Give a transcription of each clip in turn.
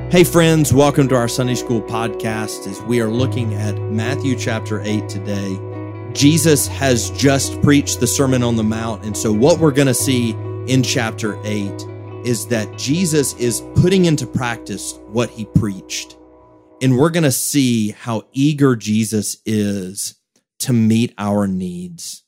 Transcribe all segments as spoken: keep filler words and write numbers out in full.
Hey friends, welcome to our Sunday School podcast as we are looking at Matthew chapter eight today. Jesus has just preached the Sermon on the Mount, and so what we're going to see in chapter eight is that Jesus is putting into practice what he preached. And we're going to see how eager Jesus is to meet our needs.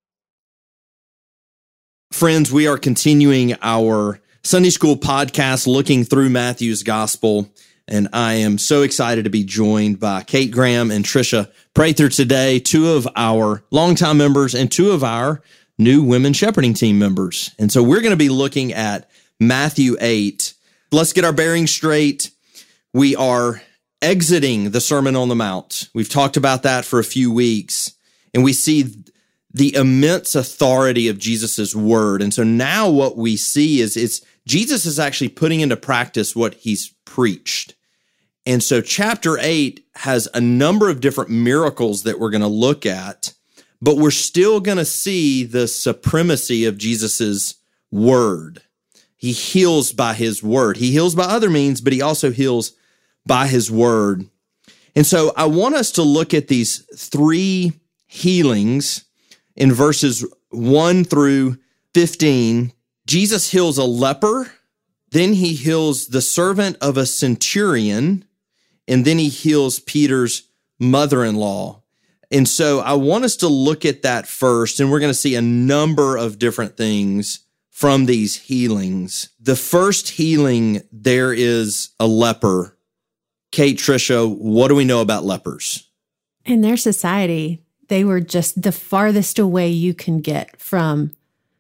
Friends, we are continuing our Sunday School podcast looking through Matthew's gospel, and I am so excited to be joined by Kate Graham and Trisha Prather today, two of our longtime members and two of our new women shepherding team members. And so we're going to be looking at Matthew eight. Let's get our bearings straight. We are exiting the Sermon on the Mount. We've talked about that for a few weeks, and we see the immense authority of Jesus's word. And so now what we see is it's Jesus is actually putting into practice what he's preached. And so chapter eight has a number of different miracles that we're going to look at, but we're still going to see the supremacy of Jesus's word. He heals by his word. He heals by other means, but he also heals by his word. And so I want us to look at these three healings in verses one through fifteen. Jesus heals a leper, then he heals the servant of a centurion, and then he heals Peter's mother-in-law. And so I want us to look at that first, and we're going to see a number of different things from these healings. The first healing, there is a leper. Kate, Trisha, what do we know about lepers? In their society, they were just the farthest away you can get from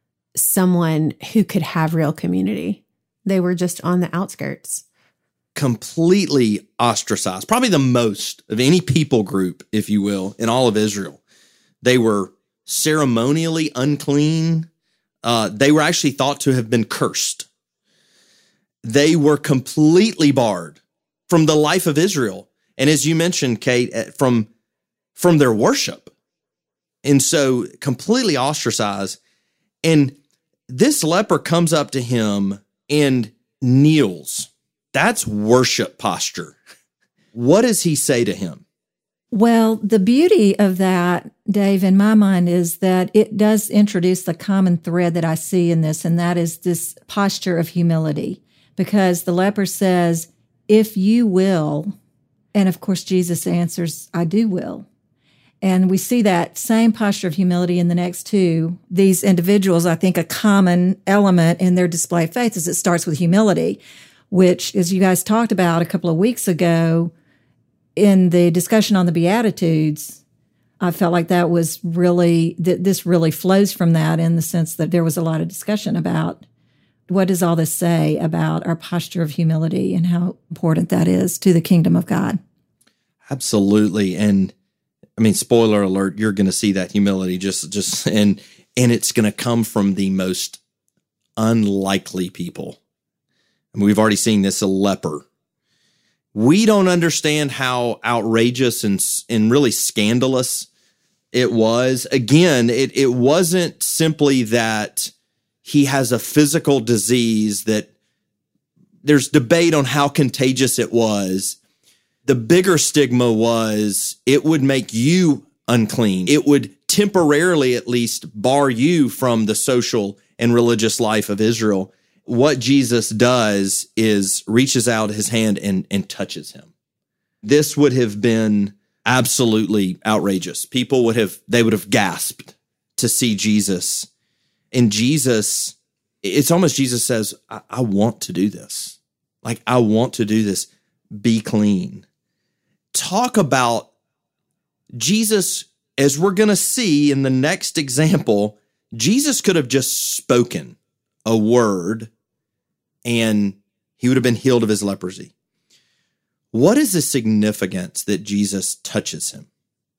someone who could have real community. They were just on the outskirts. Completely ostracized, probably the most of any people group, if you will, in all of Israel. They were ceremonially unclean. Uh, they were actually thought to have been cursed. They were completely barred from the life of Israel. And as you mentioned, Kate, from, from their worship. And so completely ostracized. And this leper comes up to him and kneels. That's worship posture. What does he say to him? Well, the beauty of that, Dave, in my mind, is that it does introduce the common thread that I see in this, and that is this posture of humility. Because the leper says, if you will, and of course Jesus answers, I do will. And we see that same posture of humility in the next two. These individuals, I think a common element in their display of faith is it starts with humility, which, as you guys talked about a couple of weeks ago in the discussion on the Beatitudes, I felt like that was really, that this really flows from that in the sense that there was a lot of discussion about what does all this say about our posture of humility and how important that is to the kingdom of God. Absolutely. And I mean, spoiler alert, you're going to see that humility just, just, and, and it's going to come from the most unlikely people. And we've already seen this, a leper. We don't understand how outrageous and, and really scandalous it was. Again, it, it wasn't simply that he has a physical disease that there's debate on how contagious it was. The bigger stigma was it would make you unclean. It would temporarily at least bar you from the social and religious life of Israel. What Jesus does is reaches out his hand and, and touches him. This would have been absolutely outrageous. People would have, they would have gasped to see Jesus. And Jesus, it's almost Jesus says, I, I want to do this. Like, I want to do this. Be clean. Talk about Jesus, as we're going to see in the next example, Jesus could have just spoken a word and he would have been healed of his leprosy. What is the significance that Jesus touches him?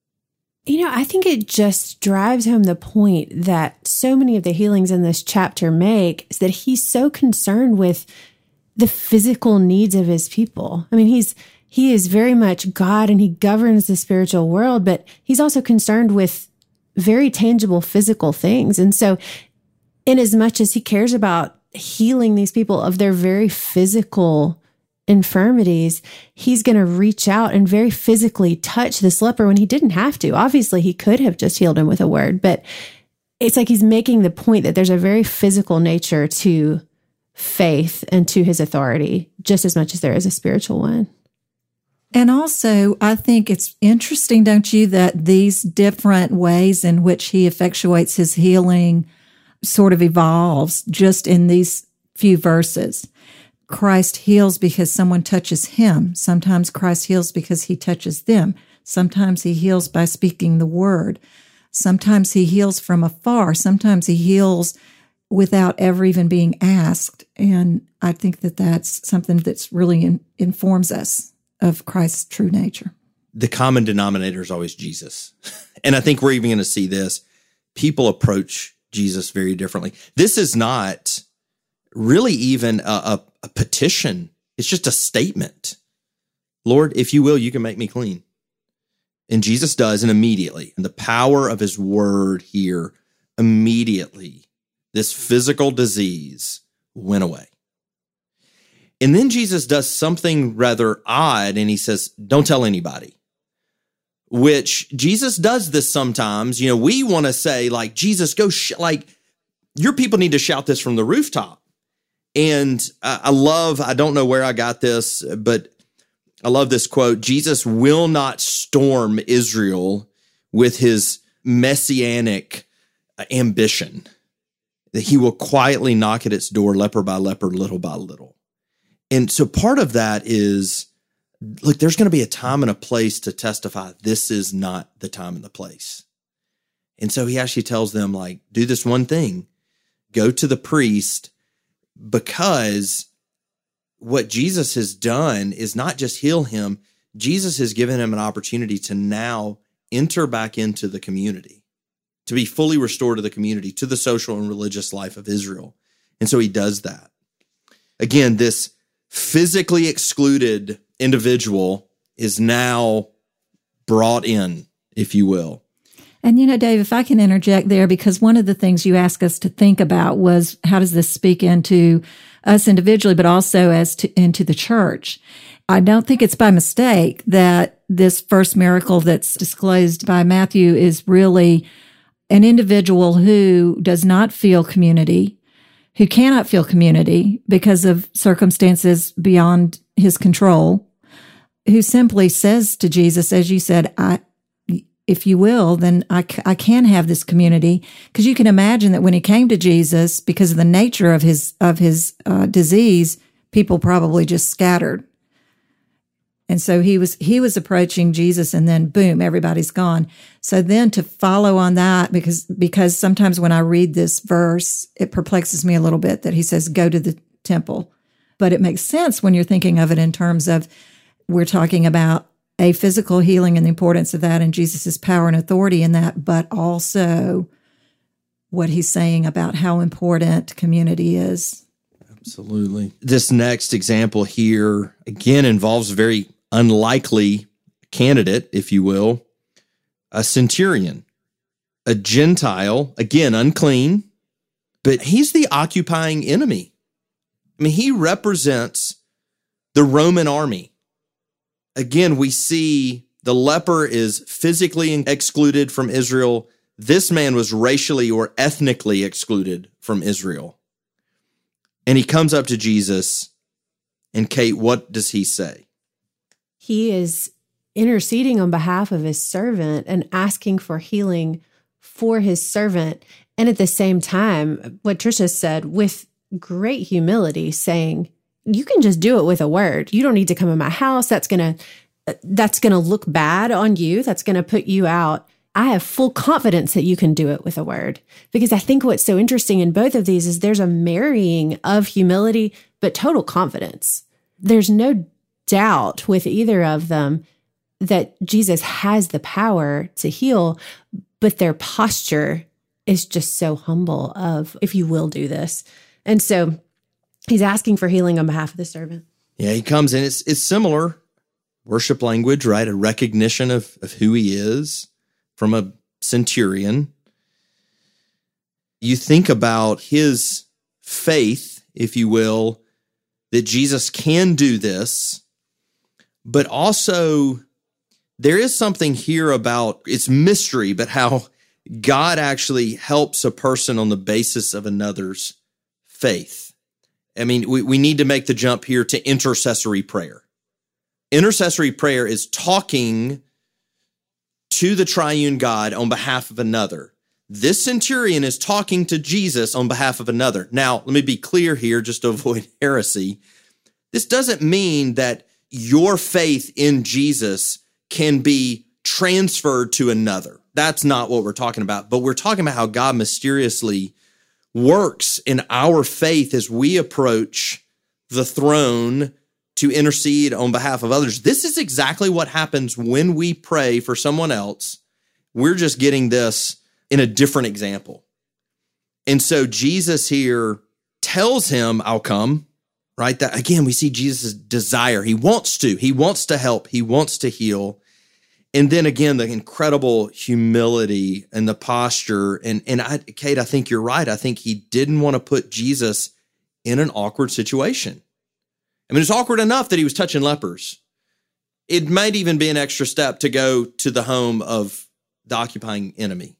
You know, I think it just drives home the point that so many of the healings in this chapter make is that he's so concerned with the physical needs of his people. I mean, he's he is very much God and he governs the spiritual world, but he's also concerned with very tangible physical things. And so in as much as he cares about healing these people of their very physical infirmities, he's going to reach out and very physically touch this leper when he didn't have to. Obviously, he could have just healed him with a word, but it's like he's making the point that there's a very physical nature to faith and to his authority, just as much as there is a spiritual one. And also, I think it's interesting, don't you, that these different ways in which he effectuates his healing sort of evolves just in these few verses. Christ heals because someone touches him. Sometimes Christ heals because he touches them. Sometimes he heals by speaking the word. Sometimes he heals from afar. Sometimes he heals without ever even being asked. And I think that that's something that's really in, informs us of Christ's true nature. The common denominator is always Jesus. And I think we're even going to see this. People approach Jesus very differently. This is not really even a, a, a petition. It's just a statement. Lord, if you will, you can make me clean. And Jesus does, and immediately, and the power of his word here, immediately, this physical disease went away. And then Jesus does something rather odd, and he says, don't tell anybody. Which Jesus does this sometimes. You know, we want to say, like, Jesus, go, sh- like, your people need to shout this from the rooftop. And I, I love, I don't know where I got this, but I love this quote. Jesus will not storm Israel with his messianic ambition. That he will quietly knock at its door, leper by leper, little by little. And so part of that is, look, there's going to be a time and a place to testify. This is not the time and the place. And so he actually tells them, like, do this one thing. Go to the priest, because what Jesus has done is not just heal him. Jesus has given him an opportunity to now enter back into the community, to be fully restored to the community, to the social and religious life of Israel. And so he does that. Again, this physically excluded individual is now brought in, if you will. And, you know, Dave, if I can interject there, because one of the things you asked us to think about was how does this speak into us individually, but also as to into the church. I don't think it's by mistake that this first miracle that's disclosed by Matthew is really an individual who does not feel community, who cannot feel community because of circumstances beyond his control, who simply says to Jesus, as you said, I, if you will, then I, I can have this community. Because you can imagine that when he came to Jesus, because of the nature of his of his uh, disease, people probably just scattered. And so he was he was approaching Jesus, and then boom, everybody's gone. So then to follow on that, because because sometimes when I read this verse, it perplexes me a little bit that he says, go to the temple. But it makes sense when you're thinking of it in terms of we're talking about a physical healing and the importance of that and Jesus' power and authority in that, but also what he's saying about how important community is. Absolutely. This next example here, again, involves a very unlikely candidate, if you will, a centurion, a Gentile, again, unclean, but he's the occupying enemy. I mean, he represents the Roman army. Again, we see the leper is physically excluded from Israel. This man was racially or ethnically excluded from Israel. And he comes up to Jesus, and Kate, what does he say? He is interceding on behalf of his servant and asking for healing for his servant. And at the same time, what Tricia said, with great humility, saying, you can just do it with a word. You don't need to come in my house. That's going to, that's going to look bad on you. That's going to put you out. I have full confidence that you can do it with a word. Because I think what's so interesting in both of these is there's a marrying of humility, but total confidence. There's no doubt with either of them that Jesus has the power to heal, but their posture is just so humble of, if you will do this. And so he's asking for healing on behalf of the servant. Yeah, he comes in. It's it's similar worship language, right? A recognition of, of who he is from a centurion. You think about his faith, if you will, that Jesus can do this, but also there is something here about, it's mystery, but how God actually helps a person on the basis of another's faith. I mean, we, we need to make the jump here to intercessory prayer. Intercessory prayer is talking to the triune God on behalf of another. This centurion is talking to Jesus on behalf of another. Now, let me be clear here, just to avoid heresy. This doesn't mean that your faith in Jesus can be transferred to another. That's not what we're talking about. But we're talking about how God mysteriously works in our faith as we approach the throne to intercede on behalf of others. This is exactly what happens when we pray for someone else. We're just getting this in a different example. And so Jesus here tells him, I'll come, right? That again, we see Jesus' desire. He wants to, he wants to help, he wants to heal. And then again, the incredible humility and the posture. And, and I, Kate, I think you're right. I think he didn't want to put Jesus in an awkward situation. I mean, it's awkward enough that he was touching lepers. It might even be an extra step to go to the home of the occupying enemy.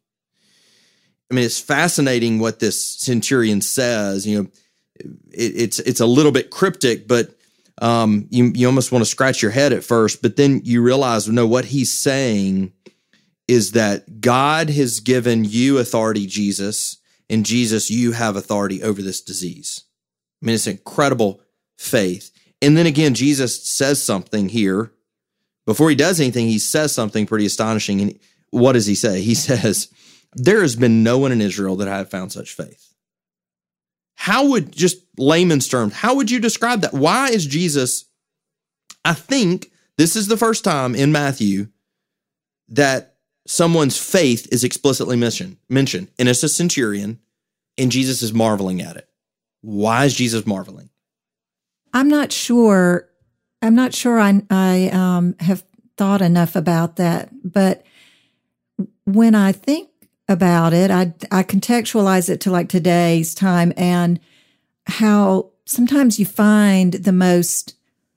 I mean, it's fascinating what this centurion says. You know, it, it's it's a little bit cryptic, but um, you you almost want to scratch your head at first. But then you realize, no, what he's saying is that God has given you authority, Jesus, and Jesus, you have authority over this disease. I mean, it's incredible faith. And then again, Jesus says something here. Before he does anything, he says something pretty astonishing. And what does he say? He says, there has been no one in Israel that I have found such faith. How would, just layman's terms, how would you describe that? Why is Jesus, I think this is the first time in Matthew that someone's faith is explicitly mentioned, mentioned, and it's a centurion, and Jesus is marveling at it. Why is Jesus marveling? I'm not sure. I'm not sure I, I um, have thought enough about that. But when I think about it, I, I contextualize it to like today's time and how sometimes you find the most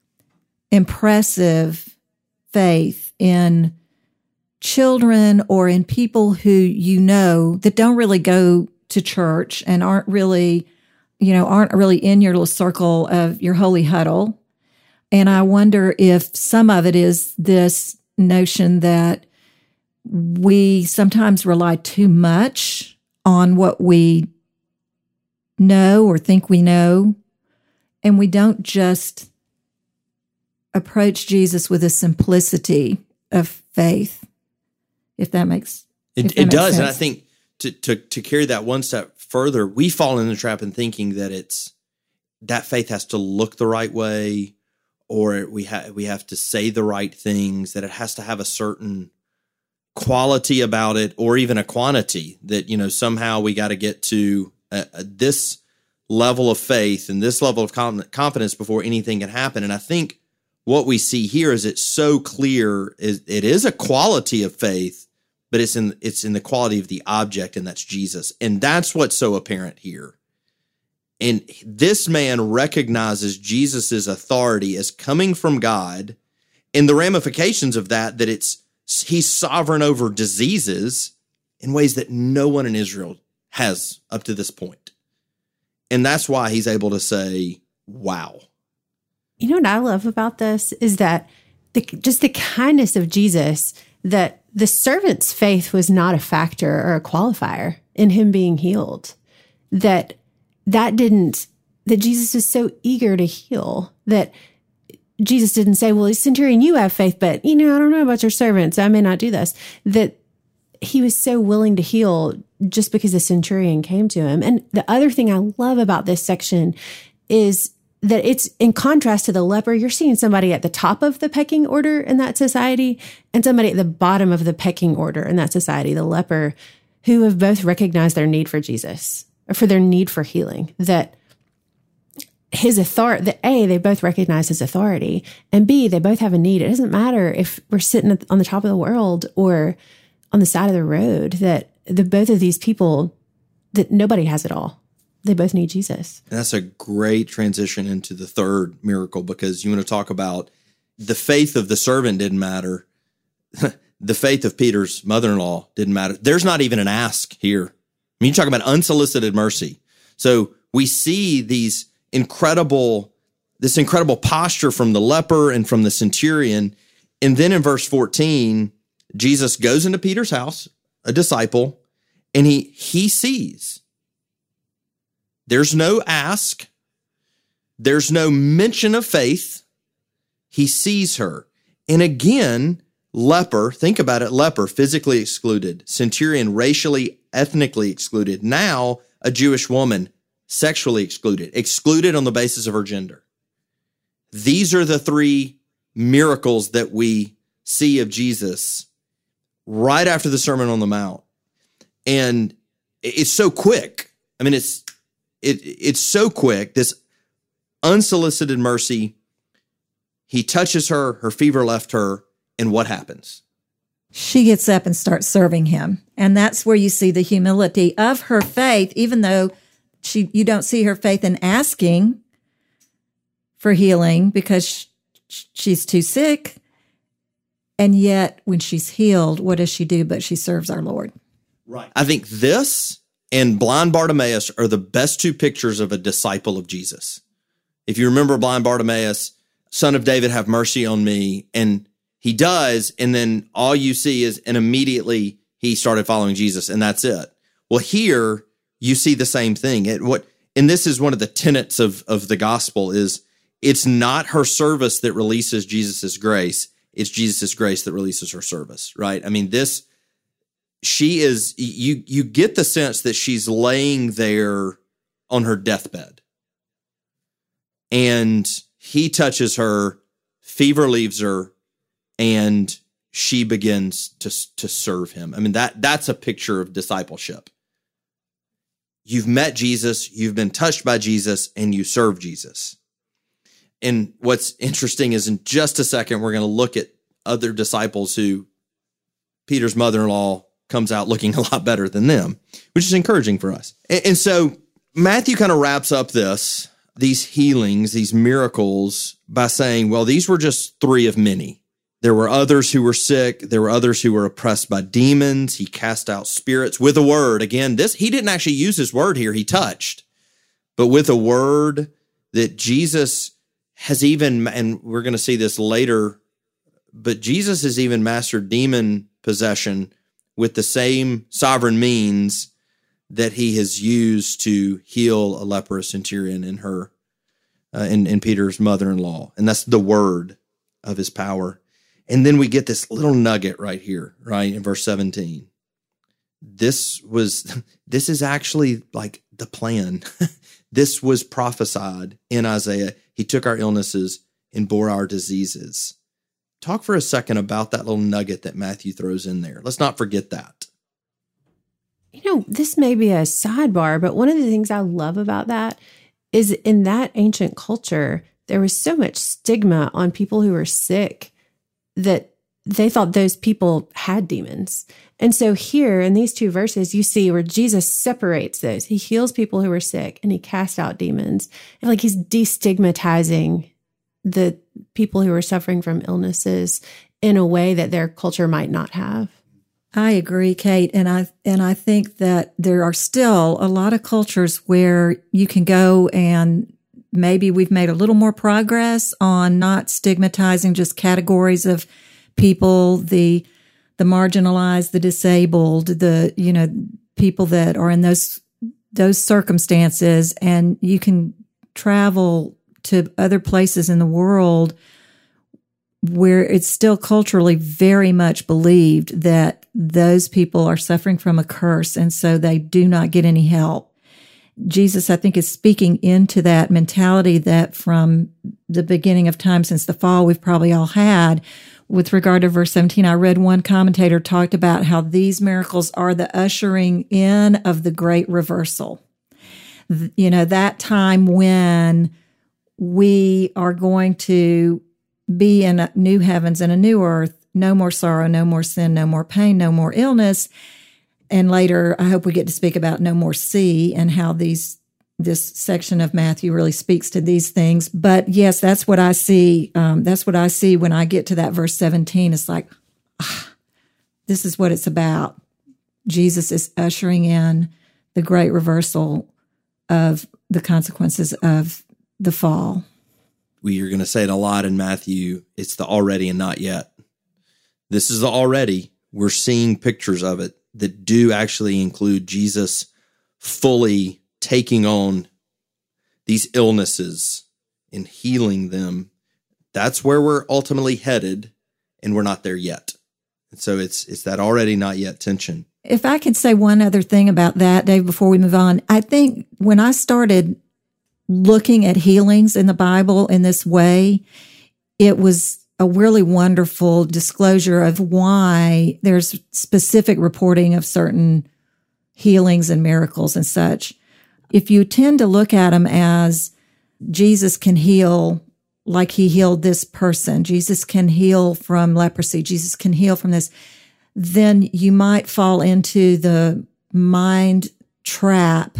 impressive faith in children or in people who you know that don't really go to church and aren't really you know, aren't really in your little circle of your holy huddle. And I wonder if some of it is this notion that we sometimes rely too much on what we know or think we know, and we don't just approach Jesus with a simplicity of faith, if that makes It, if that it makes does. sense. And I think to, to, to carry that one step further, we fall in the trap in thinking that it's that faith has to look the right way, or we have we have to say the right things, that it has to have a certain quality about it, or even a quantity that, you know, somehow we got to get to uh, this level of faith and this level of confidence before anything can happen. And I think what we see here is it's so clear is it is a quality of faith, but it's in it's in the quality of the object, and that's Jesus. And that's what's so apparent here. And this man recognizes Jesus's authority as coming from God, and the ramifications of that, that it's he's sovereign over diseases in ways that no one in Israel has up to this point. And that's why he's able to say, wow. You know what I love about this is that the, just the kindness of Jesus, that the servant's faith was not a factor or a qualifier in him being healed. That that didn't, that Jesus was so eager to heal that Jesus didn't say, well, centurion, you have faith, but, you know, I don't know about your servants. I may not do this. That he was so willing to heal just because the centurion came to him. And the other thing I love about this section is that it's in contrast to the leper. You're seeing somebody at the top of the pecking order in that society and somebody at the bottom of the pecking order in that society, the leper, who have both recognized their need for Jesus, or for their need for healing, that his authority, that A, they both recognize his authority, and B, they both have a need. It doesn't matter if we're sitting on the top of the world or on the side of the road, that the both of these people, that nobody has it all. they both need Jesus. And that's a great transition into the third miracle, because you want to talk about the faith of the servant didn't matter. The faith of Peter's mother-in-law didn't matter. There's not even an ask here. I mean, you talk about unsolicited mercy. So we see these incredible, this incredible posture from the leper and from the centurion. And then in verse fourteen, Jesus goes into Peter's house, a disciple, and he, he sees. There's no ask. There's no mention of faith. He sees her. And again, leper, think about it, leper, physically excluded. Centurion, racially, ethnically excluded. Now, a Jewish woman, sexually excluded. Excluded on the basis of her gender. These are the three miracles that we see of Jesus right after the Sermon on the Mount. And it's so quick. I mean, it's it it's so quick. This unsolicited mercy. He touches her, her fever left her, and what happens? She gets up and starts serving him. And that's where you see the humility of her faith, even though she you don't see her faith in asking for healing because she's too sick. And yet, when she's healed, what does she do? But she serves our Lord. Right. I think this and blind Bartimaeus are the best two pictures of a disciple of Jesus. If you remember blind Bartimaeus, Son of David, have mercy on me. And he does. And then all you see is, and immediately he started following Jesus, and that's it. Well, here you see the same thing. It, what, and this is one of the tenets of, of the gospel is it's not her service that releases Jesus's grace. It's Jesus's grace that releases her service, right? I mean, this, she is, you, you get the sense that she's laying there on her deathbed. And he touches her, fever leaves her, and she begins to, to serve him. I mean, that that's a picture of discipleship. You've met Jesus, you've been touched by Jesus, and you serve Jesus. And what's interesting is in just a second, we're going to look at other disciples who Peter's mother-in-law comes out looking a lot better than them, which is encouraging for us. And, and so Matthew kind of wraps up this, these healings, these miracles by saying, well, these were just three of many. There were others who were sick. There were others who were oppressed by demons. He cast out spirits with a word. Again, this, he didn't actually use his word here. He touched, but with a word that Jesus has even, and we're going to see this later, but Jesus has even mastered demon possession with the same sovereign means that he has used to heal a leprous centurion and her, uh, and, and Peter's mother-in-law. And that's the word of his power. And then we get this little nugget right here, right, in verse seventeen. This was, this is actually like the plan. This was prophesied in Isaiah. He took our illnesses and bore our diseases. Talk for a second about that little nugget that Matthew throws in there. Let's not forget that. You know, this may be a sidebar, but one of the things I love about that is in that ancient culture, there was so much stigma on people who were sick that they thought those people had demons. And so here in these two verses, you see where Jesus separates those. He heals people who are sick and he casts out demons. And like he's destigmatizing the people who are suffering from illnesses in a way that their culture might not have. I agree, Kate. And I, and I think that there are still a lot of cultures where you can go and maybe we've made a little more progress on not stigmatizing just categories of people, the the marginalized, the disabled, the, you know, people that are in those those circumstances. And you can travel to other places in the world where it's still culturally very much believed that those people are suffering from a curse, and so they do not get any help. Jesus, I think, is speaking into that mentality that from the beginning of time since the fall, we've probably all had. With regard to verse seventeen, I read one commentator talked about how these miracles are the ushering in of the great reversal. You know, that time when we are going to be in a new heavens and a new earth, no more sorrow, no more sin, no more pain, no more illness. And later, I hope we get to speak about no more sea and how these this section of Matthew really speaks to these things. But yes, that's what I see. Um, that's what I see when I get to that verse seventeen. It's like, ah, this is what it's about. Jesus is ushering in the great reversal of the consequences of the fall. We are going to say it a lot in Matthew. It's the already and not yet. This is the already. We're seeing pictures of it that do actually include Jesus fully taking on these illnesses and healing them. That's where we're ultimately headed, and we're not there yet. And so it's it's that already not yet tension. If I could say one other thing about that, Dave, before we move on, I think when I started looking at healings in the Bible in this way, it was a really wonderful disclosure of why there's specific reporting of certain healings and miracles and such. If you tend to look at them as Jesus can heal like he healed this person, Jesus can heal from leprosy, Jesus can heal from this, then you might fall into the mind trap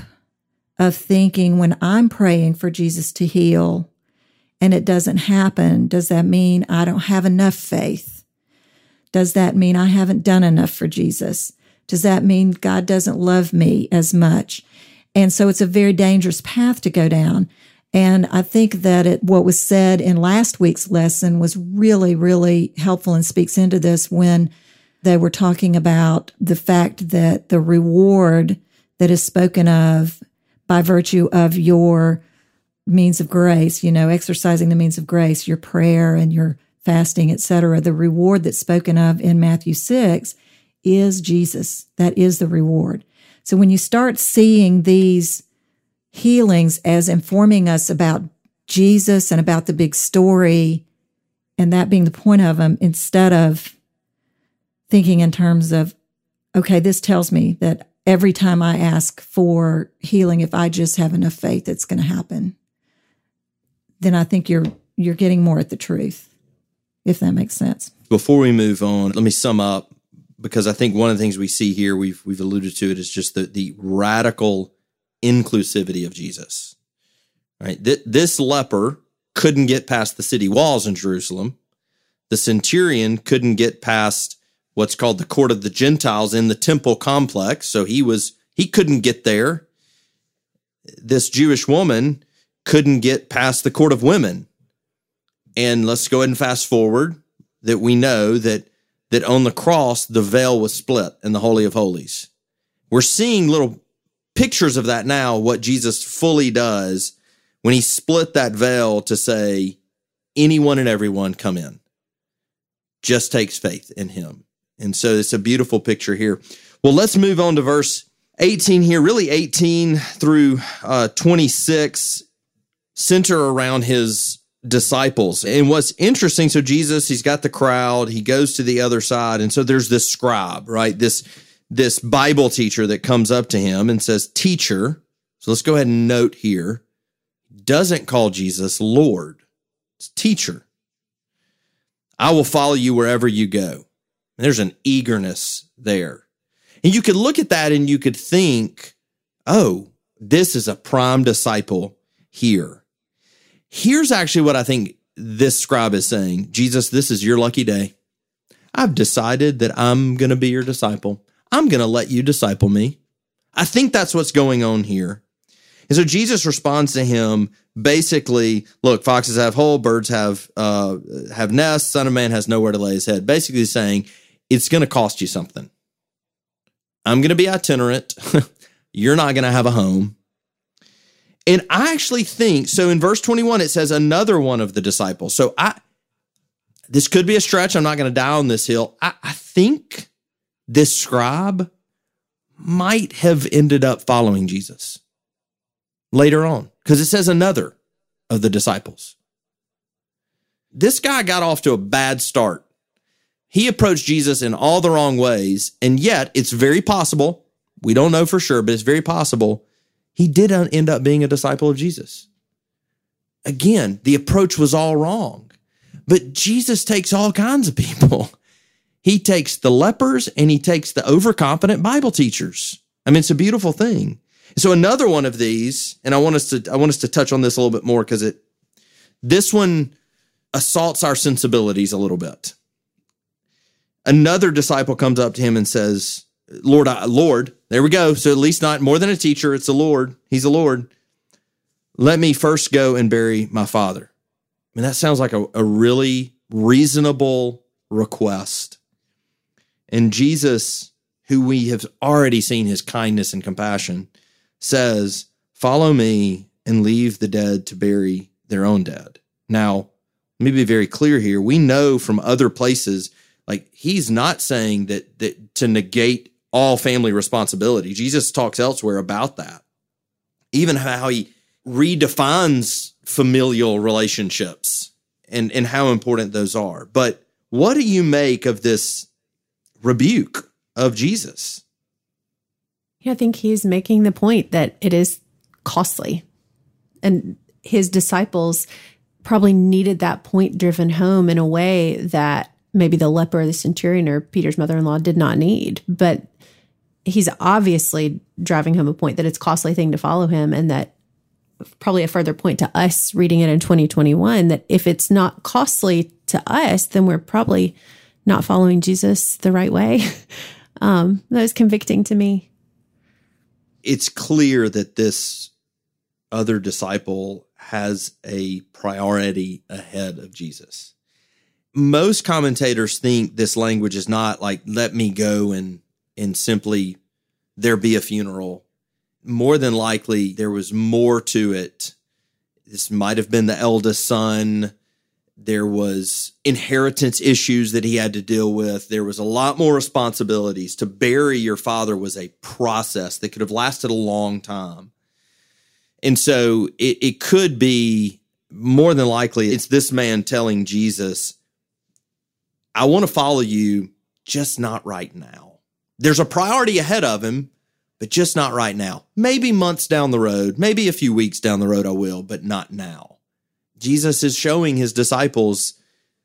of thinking, when I'm praying for Jesus to heal and it doesn't happen, does that mean I don't have enough faith? Does that mean I haven't done enough for Jesus? Does that mean God doesn't love me as much? And so it's a very dangerous path to go down. And I think that it, what was said in last week's lesson was really, really helpful and speaks into this when they were talking about the fact that the reward that is spoken of by virtue of your means of grace, you know, exercising the means of grace, your prayer and your fasting, et cetera, the reward that's spoken of in Matthew six is Jesus. That is the reward. So when you start seeing these healings as informing us about Jesus and about the big story, and that being the point of them, instead of thinking in terms of, okay, this tells me that every time I ask for healing, if I just have enough faith, it's going to happen, then I think you're you're getting more at the truth, if that makes sense. Before we move on, let me sum up, because I think one of the things we see here, we've we've alluded to it, is just the, the radical inclusivity of Jesus. Right? Th- this leper couldn't get past the city walls in Jerusalem. The centurion couldn't get past what's called the court of the Gentiles in the temple complex. So he was, he couldn't get there. This Jewish woman couldn't get past the court of women. And let's go ahead and fast forward that we know that, that on the cross, the veil was split in the Holy of Holies. We're seeing little pictures of that now, what Jesus fully does when he split that veil to say, anyone and everyone come in. Just takes faith in him. And so it's a beautiful picture here. Well, let's move on to verse eighteen here, really eighteen through uh, twenty-six, center around his disciples. And what's interesting, so Jesus, he's got the crowd, he goes to the other side. And so there's this scribe, right? This, this Bible teacher that comes up to him and says, teacher. So let's go ahead and note here, doesn't call Jesus Lord. It's teacher. I will follow you wherever you go. And there's an eagerness there. And you could look at that and you could think, oh, this is a prime disciple here. Here's actually what I think this scribe is saying. Jesus, this is your lucky day. I've decided that I'm going to be your disciple. I'm going to let you disciple me. I think that's what's going on here. And so Jesus responds to him basically, look, foxes have holes, birds have uh, have nests, Son of Man has nowhere to lay his head. Basically saying, it's going to cost you something. I'm going to be itinerant. You're not going to have a home. And I actually think, so in verse twenty-one, it says another one of the disciples. So I, this could be a stretch. I'm not going to die on this hill. I, I think this scribe might have ended up following Jesus later on, because it says another of the disciples. This guy got off to a bad start. He approached Jesus in all the wrong ways, and yet it's very possible, we don't know for sure, but it's very possible, he did end up being a disciple of Jesus. Again, the approach was all wrong, but Jesus takes all kinds of people. He takes the lepers and he takes the overconfident Bible teachers. I mean, it's a beautiful thing. So another one of these, and I want us to I want us to touch on this a little bit more because it this one assaults our sensibilities a little bit. Another disciple comes up to him and says, Lord, I, Lord, there we go. So at least not more than a teacher, it's the Lord. He's the Lord. Let me first go and bury my father. I mean, that sounds like a, a really reasonable request. And Jesus, who we have already seen his kindness and compassion, says, follow me and leave the dead to bury their own dead. Now, let me be very clear here. We know from other places, like he's not saying that, that to negate all family responsibility. Jesus talks elsewhere about that. Even how he redefines familial relationships and, and how important those are. But what do you make of this rebuke of Jesus? Yeah, I think he's making the point that it is costly. And his disciples probably needed that point driven home in a way that maybe the leper or the centurion or Peter's mother-in-law did not need. But he's obviously driving home a point that it's a costly thing to follow him, and that probably a further point to us reading it in twenty twenty-one, that if it's not costly to us, then we're probably not following Jesus the right way. um, that was convicting to me. It's clear that this other disciple has a priority ahead of Jesus. Most commentators think this language is not like, let me go and, and simply there be a funeral. More than likely, there was more to it. This might have been the eldest son. There was inheritance issues that he had to deal with. There was a lot more responsibilities. To bury your father was a process that could have lasted a long time. And so it, it could be, more than likely, it's this man telling Jesus, I want to follow you, just not right now. There's a priority ahead of him, but just not right now. Maybe months down the road, maybe a few weeks down the road I will, but not now. Jesus is showing his disciples,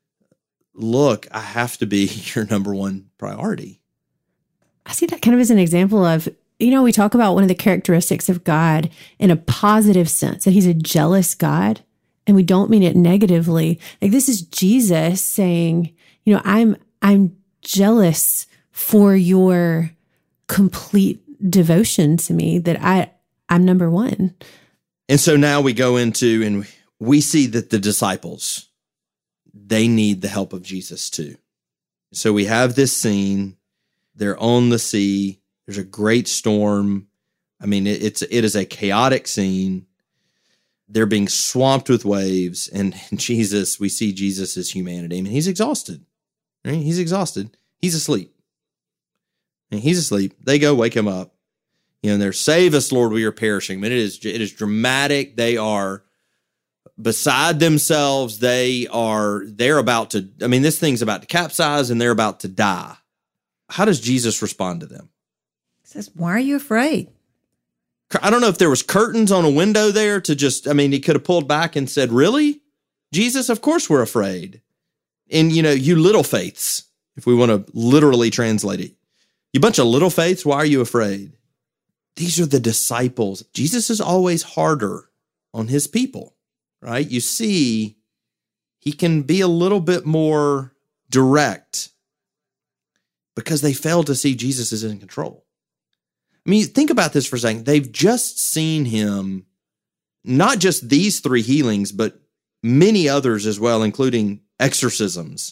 look, I have to be your number one priority. I see that kind of as an example of, you know, we talk about one of the characteristics of God in a positive sense, that he's a jealous God, and we don't mean it negatively. Like this is Jesus saying, you know, I'm I'm jealous for your complete devotion to me, that I I'm number one. And so now we go into, and we see that the disciples, they need the help of Jesus too. So we have this scene, they're on the sea, there's a great storm. I mean, it, it's it is a chaotic scene. They're being swamped with waves, and Jesus, we see Jesus' humanity. I mean, he's exhausted. Right? He's exhausted. He's asleep. And he's asleep. They go wake him up. You know, they're, save us, Lord, we are perishing. But it is it is dramatic. They are beside themselves. They are, they're about to, I mean, this thing's about to capsize and they're about to die. How does Jesus respond to them? He says, why are you afraid? I don't know if there was curtains on a window there to just, I mean, he could have pulled back and said, really? Jesus, of course we're afraid. And, you know, you little faiths, if we want to literally translate it, you bunch of little faiths, why are you afraid? These are the disciples. Jesus is always harder on his people, right? You see, he can be a little bit more direct because they fail to see Jesus is in control. I mean, think about this for a second. They've just seen him, not just these three healings, but many others as well, including exorcisms.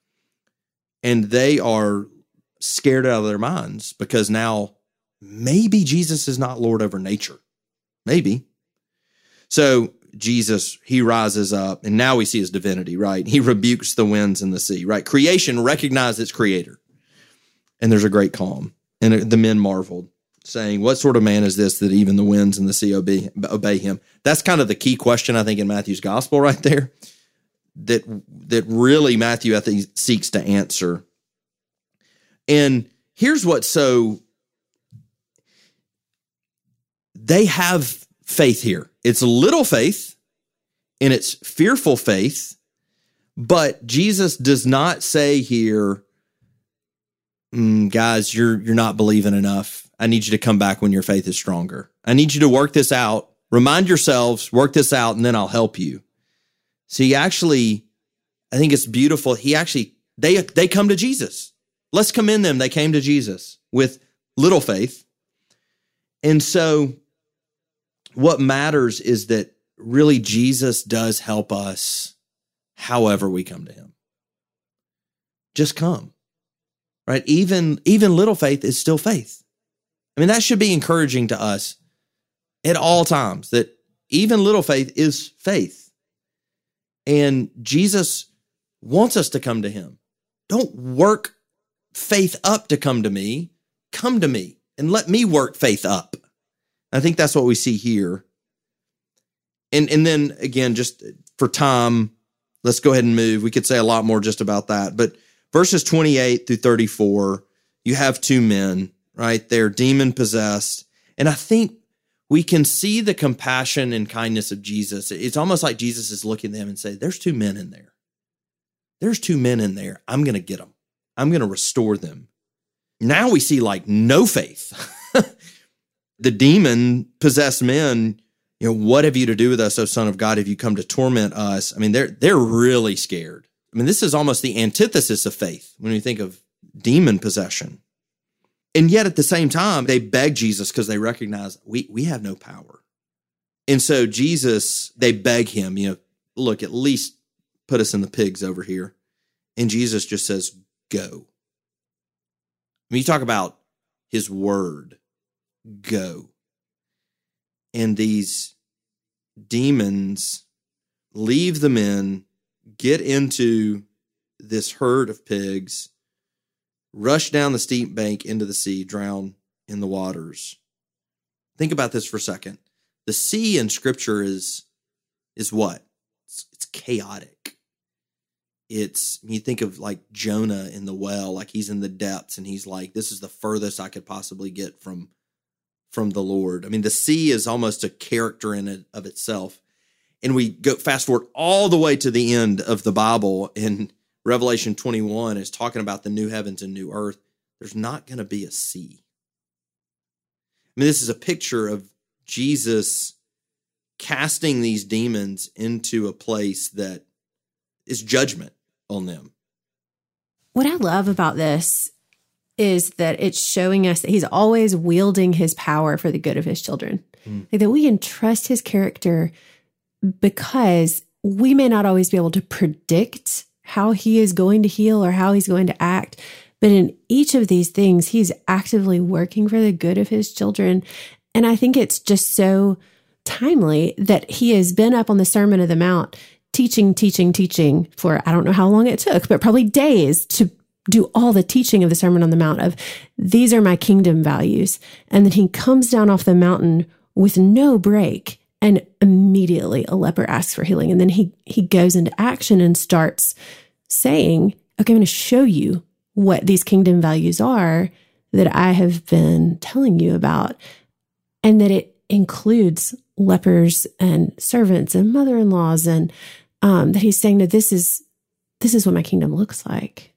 And they are scared out of their minds because now maybe Jesus is not Lord over nature. Maybe. So Jesus, he rises up, and now we see his divinity, right? He rebukes the winds and the sea, right? Creation recognized its creator. And there's a great calm. And the men marveled, saying, what sort of man is this that even the winds and the sea obey, obey him? That's kind of the key question, I think, in Matthew's gospel right there, that, that really Matthew, I think, seeks to answer. And here's what's so, they have faith here. It's little faith, and it's fearful faith, but Jesus does not say here, mm, guys, you're you're not believing enough. I need you to come back when your faith is stronger. I need you to work this out. Remind yourselves, work this out, and then I'll help you. So he actually, I think it's beautiful. He actually, they, they come to Jesus. Let's commend them. They came to Jesus with little faith. And so what matters is that really Jesus does help us however we come to him. Just come, right? Even, even little faith is still faith. I mean, that should be encouraging to us at all times, that even little faith is faith. And Jesus wants us to come to him. Don't work faith up to come to me. Come to me and let me work faith up. I think that's what we see here. And, and then again, just for time, let's go ahead and move. We could say a lot more just about that. But verses twenty-eight through thirty-four, you have two men, right? They're demon possessed. And I think we can see the compassion and kindness of Jesus. It's almost like Jesus is looking at them and saying, there's two men in there. There's two men in there. I'm going to get them. I'm going to restore them. Now we see like no faith. The demon-possessed men, you know, what have you to do with us, O Son of God? Have you come to torment us? I mean, they're they're really scared. I mean, this is almost the antithesis of faith when you think of demon possession. And yet at the same time, they beg Jesus because they recognize we, we have no power. And so Jesus, they beg him, you know, look, at least put us in the pigs over here. And Jesus just says, go. I mean, you talk about his word, go. And these demons leave the men, get into this herd of pigs, rush down the steep bank into the sea, drown in the waters. Think about this for a second. The sea in Scripture is, is what? It's, it's chaotic. It's, you think of like Jonah in the well, like he's in the depths and he's like, this is the furthest I could possibly get from, from the Lord. I mean, the sea is almost a character in it of itself. And we go fast forward all the way to the end of the Bible, and Revelation twenty-one is talking about the new heavens and new earth. There's not going to be a sea. I mean, this is a picture of Jesus casting these demons into a place that is judgment on them. What I love about this is that it's showing us that he's always wielding his power for the good of his children. Mm. Like that we can trust his character because we may not always be able to predict how he is going to heal or how he's going to act. But in each of these things, he's actively working for the good of his children. And I think it's just so timely that he has been up on the Sermon on the Mount teaching, teaching, teaching for, I don't know how long it took, but probably days to do all the teaching of the Sermon on the Mount of these are my kingdom values. And then he comes down off the mountain with no break. And immediately a leper asks for healing. And then he he goes into action and starts saying, okay, I'm going to show you what these kingdom values are that I have been telling you about. And that it includes lepers and servants and mother-in-laws. And um, that he's saying that this is this is what my kingdom looks like.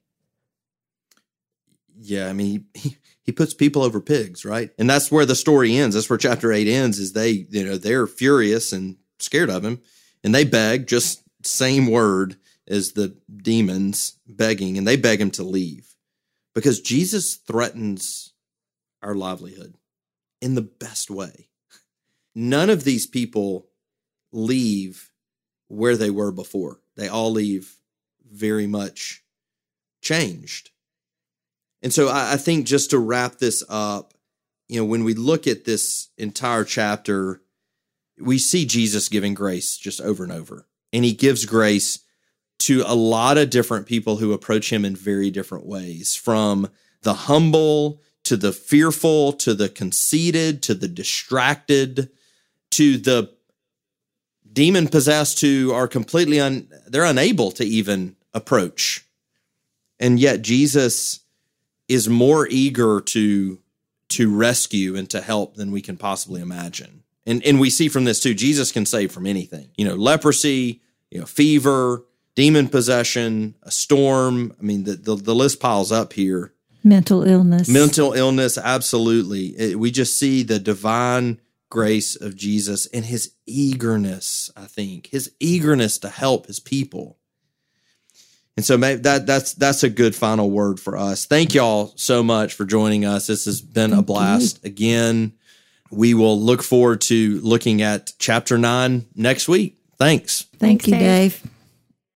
Yeah, I mean, he, he puts people over pigs, right? And that's where the story ends. That's where chapter eight ends, is they, you know, they're furious and scared of him. And they beg, just same word as the demons begging, and they beg him to leave. Because Jesus threatens our livelihood in the best way. None of these people leave where they were before. They all leave very much changed. And so I, I think just to wrap this up, you know, when we look at this entire chapter, we see Jesus giving grace just over and over. And he gives grace to a lot of different people who approach him in very different ways, from the humble to the fearful, to the conceited, to the distracted, to the demon-possessed who are completely, un, they're unable to even approach. And yet Jesus is more eager to, to rescue and to help than we can possibly imagine. And, and we see from this too, Jesus can save from anything. You know, leprosy, you know, fever, demon possession, a storm. I mean, the, the, the list piles up here. Mental illness. Mental illness, absolutely. It, we just see the divine grace of Jesus and his eagerness, I think, his eagerness to help his people. And so maybe that that's that's a good final word for us. Thank y'all so much for joining us. This has been Thank a blast. You. Again, we will look forward to looking at chapter nine next week. Thanks. Thank Thanks, you, Dave. Dave.